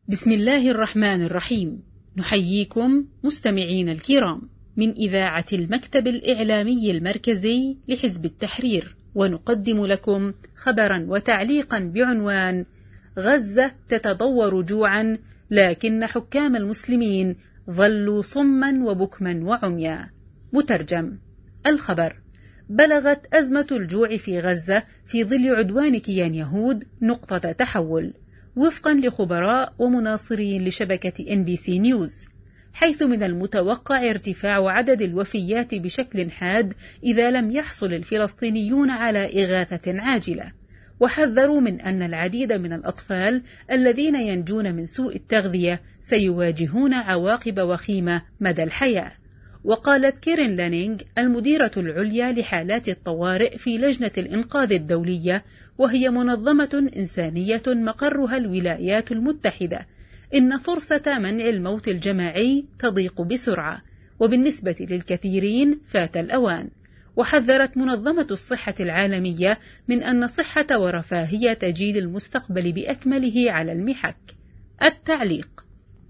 بسم الله الرحمن الرحيم. نحييكم مستمعين الكرام من إذاعة المكتب الإعلامي المركزي لحزب التحرير، ونقدم لكم خبرا وتعليقا بعنوان: غزة تتضور جوعا لكن حكام المسلمين ظلوا صما وبكما وعميا. مترجم. الخبر: بلغت أزمة الجوع في غزة في ظل عدوان كيان يهود نقطة تحول، وفقا لخبراء ومناصرين لشبكة NBC نيوز، حيث من المتوقع ارتفاع عدد الوفيات بشكل حاد إذا لم يحصل الفلسطينيون على إغاثة عاجلة. وحذروا من أن العديد من الأطفال الذين ينجون من سوء التغذية سيواجهون عواقب وخيمة مدى الحياة. وقالت كيرين لانينغ المديرة العليا لحالات الطوارئ في لجنة الإنقاذ الدولية، وهي منظمة إنسانية مقرها الولايات المتحدة، إن فرصة منع الموت الجماعي تضيق بسرعة، وبالنسبة للكثيرين فات الأوان. وحذرت منظمة الصحة العالمية من أن صحة ورفاهية جيل المستقبل بأكمله على المحك. التعليق: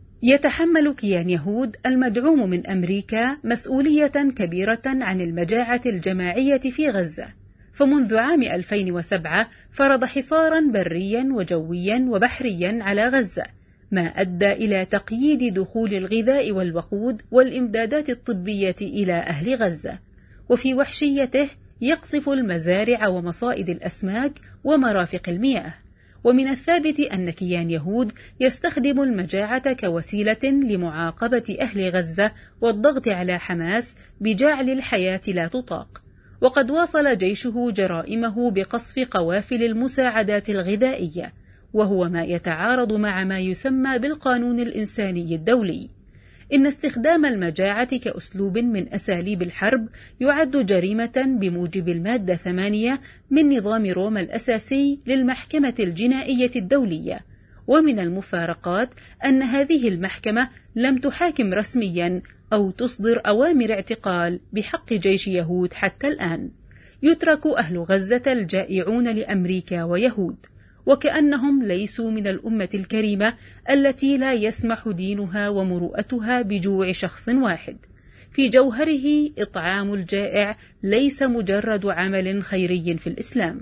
يتحمل كيان يهود المدعوم من أمريكا مسؤولية كبيرة عن المجاعة الجماعية في غزة، فمنذ عام 2007 فرض حصارا بريا وجويا وبحريا على غزة، ما أدى إلى تقييد دخول الغذاء والوقود والإمدادات الطبية إلى أهل غزة. وفي وحشيته يقصف المزارع ومصائد الأسماك ومرافق المياه. ومن الثابت أن كيان يهود يستخدم المجاعة كوسيلة لمعاقبة أهل غزة والضغط على حماس بجعل الحياة لا تطاق. وقد واصل جيشه جرائمه بقصف قوافل المساعدات الغذائية، وهو ما يتعارض مع ما يسمى بالقانون الإنساني الدولي. إن استخدام المجاعة كأسلوب من أساليب الحرب يعد جريمة بموجب المادة 8 من نظام روما الأساسي للمحكمة الجنائية الدولية. ومن المفارقات أن هذه المحكمة لم تحاكم رسميا أو تصدر أوامر اعتقال بحق جيش يهود حتى الآن. يترك أهل غزة الجائعون لأمريكا ويهود، وكأنهم ليسوا من الأمة الكريمة التي لا يسمح دينها ومروءتها بجوع شخص واحد. في جوهره إطعام الجائع ليس مجرد عمل خيري في الإسلام،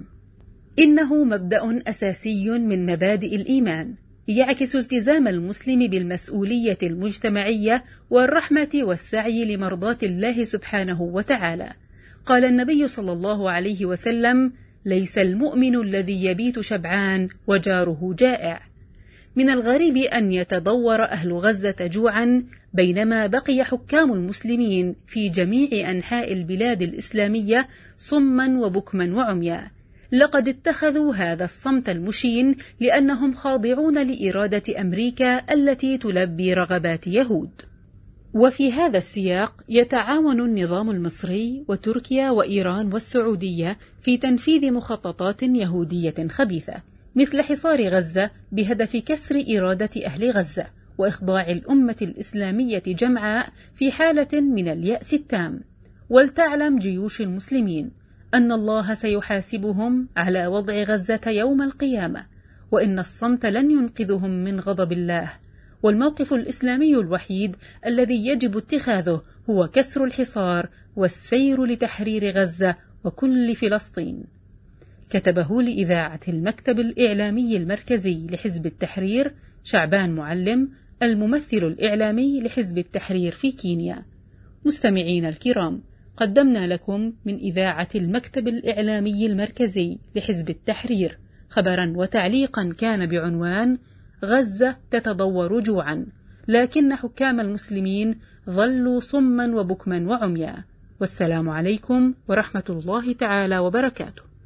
إنه مبدأ أساسي من مبادئ الإيمان، يعكس التزام المسلم بالمسؤولية المجتمعية والرحمة والسعي لمرضاة الله سبحانه وتعالى. قال النبي صلى الله عليه وسلم: ليس المؤمن الذي يبيت شبعان وجاره جائع. من الغريب أن يتضور أهل غزة جوعا بينما بقي حكام المسلمين في جميع أنحاء البلاد الإسلامية صما وبكما وعميا. لقد اتخذوا هذا الصمت المشين لأنهم خاضعون لإرادة أمريكا التي تلبي رغبات يهود. وفي هذا السياق يتعاون النظام المصري وتركيا وإيران والسعودية في تنفيذ مخططات يهودية خبيثة، مثل حصار غزة بهدف كسر إرادة أهل غزة وإخضاع الأمة الإسلامية جمعاء في حالة من اليأس التام. ولتعلم جيوش المسلمين أن الله سيحاسبهم على وضع غزة يوم القيامة، وإن الصمت لن ينقذهم من غضب الله. والموقف الإسلامي الوحيد الذي يجب اتخاذه هو كسر الحصار والسير لتحرير غزة وكل فلسطين. كتبه لإذاعة المكتب الإعلامي المركزي لحزب التحرير شعبان معلم، الممثل الإعلامي لحزب التحرير في كينيا. مستمعين الكرام، قدمنا لكم من إذاعة المكتب الإعلامي المركزي لحزب التحرير خبرا وتعليقا كان بعنوان: غزة تتضور جوعا لكن حكام المسلمين ظلوا صما وبكما وعميا. والسلام عليكم ورحمة الله تعالى وبركاته.